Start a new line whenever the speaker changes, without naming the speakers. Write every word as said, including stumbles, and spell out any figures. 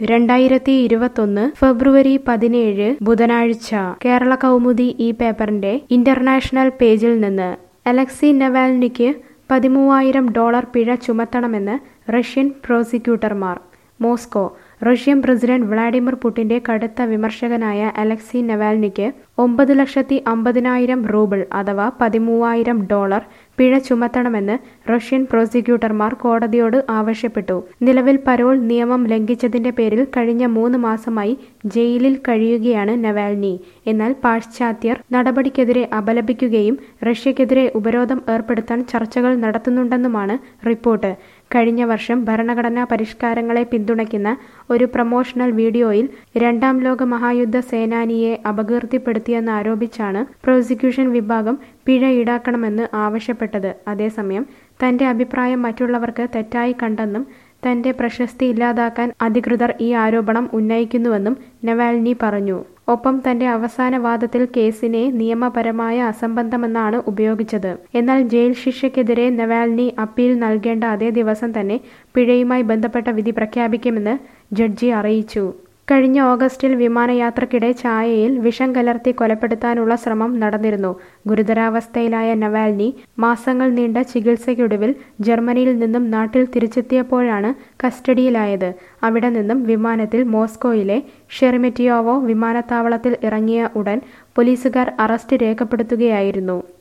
രണ്ടായിരത്തി ഇരുപത്തൊന്ന് ഫെബ്രുവരി പതിനേഴ് ബുധനാഴ്ച കേരള കൗമുദി ഈ പേപ്പറിന്റെ ഇന്റർനാഷണൽ പേജിൽ നിന്ന് അലക്സി നവാൽനിക്ക് പതിമൂവായിരം ഡോളർ പിഴ ചുമത്തണമെന്ന് റഷ്യൻ പ്രോസിക്യൂട്ടർമാർ. മോസ്കോ. റഷ്യൻ പ്രസിഡന്റ് വ്ളാഡിമിർ പുടിന്റെ കടുത്ത വിമർശകനായ അലക്സി നവാൽനിക്ക് ഒമ്പത് ലക്ഷത്തി അമ്പതിനായിരം റൂബിൾ അഥവാ പതിമൂവായിരം ഡോളർ പിഴ ചുമത്തണമെന്ന് റഷ്യൻ പ്രോസിക്യൂട്ടർമാർ കോടതിയോട് ആവശ്യപ്പെട്ടു. നിലവിൽ പരോൾ നിയമം ലംഘിച്ചതിന്റെ പേരിൽ കഴിഞ്ഞ മൂന്ന് മാസമായി ജയിലിൽ കഴിയുകയാണ് നവാൽനി. എന്നാൽ പാശ്ചാത്യർ നടപടിക്കെതിരെ അപലപിക്കുകയും റഷ്യക്കെതിരെ ഉപരോധം ഏർപ്പെടുത്താൻ ചർച്ചകൾ നടത്തുന്നുണ്ടെന്നുമാണ് റിപ്പോർട്ട്. കഴിഞ്ഞ വർഷം ഭരണഘടനാ പരിഷ്കാരങ്ങളെ പിന്തുണയ്ക്കുന്ന ഒരു പ്രമോഷണൽ വീഡിയോയിൽ രണ്ടാം ലോക മഹായുദ്ധ സേനാനിയെ അപകീർത്തിപ്പെടുത്തിയെന്നാരോപിച്ചാണ് പ്രോസിക്യൂഷൻ വിഭാഗം പിഴ ഈടാക്കണമെന്ന് ആവശ്യപ്പെട്ടത്. അതേസമയം തന്റെ അഭിപ്രായം മറ്റുള്ളവർക്ക് തെറ്റായി കണ്ടെന്നും തന്റെ പ്രശസ്തി ഇല്ലാതാക്കാൻ അധികൃതർ ഈ ആരോപണം ഉന്നയിക്കുന്നുവെന്നും നവാൽനി പറഞ്ഞു. ഒപ്പം തന്റെ അവസാന വാദത്തിൽ കേസിനെ നിയമപരമായ അസംബന്ധമെന്നാണ് ഉപയോഗിച്ചത്. എന്നാൽ ജയിൽ ശിക്ഷയ്ക്കെതിരെ നവാൽനി അപ്പീൽ നൽകേണ്ട അതേ ദിവസം തന്നെ പിഴയുമായി ബന്ധപ്പെട്ട വിധി പ്രഖ്യാപിക്കുമെന്ന് ജഡ്ജി അറിയിച്ചു. കഴിഞ്ഞ ഓഗസ്റ്റിൽ വിമാനയാത്രക്കിടെ ചായയിൽ വിഷം കലർത്തി കൊലപ്പെടുത്താനുള്ള ശ്രമം നടന്നിരുന്നു. ഗുരുതരാവസ്ഥയിലായ നവാൽനി മാസങ്ങൾ നീണ്ട ചികിത്സയ്ക്കൊടുവിൽ ജർമ്മനിയിൽ നിന്നും നാട്ടിൽ തിരിച്ചെത്തിയപ്പോഴാണ് കസ്റ്റഡിയിലായത്. അവിടെ നിന്നും വിമാനത്തിൽ മോസ്കോയിലെ ഷെർമെറ്റിയോവോ വിമാനത്താവളത്തിൽ ഇറങ്ങിയ ഉടൻ പോലീസുകാർ അറസ്റ്റ് രേഖപ്പെടുത്തുകയായിരുന്നു.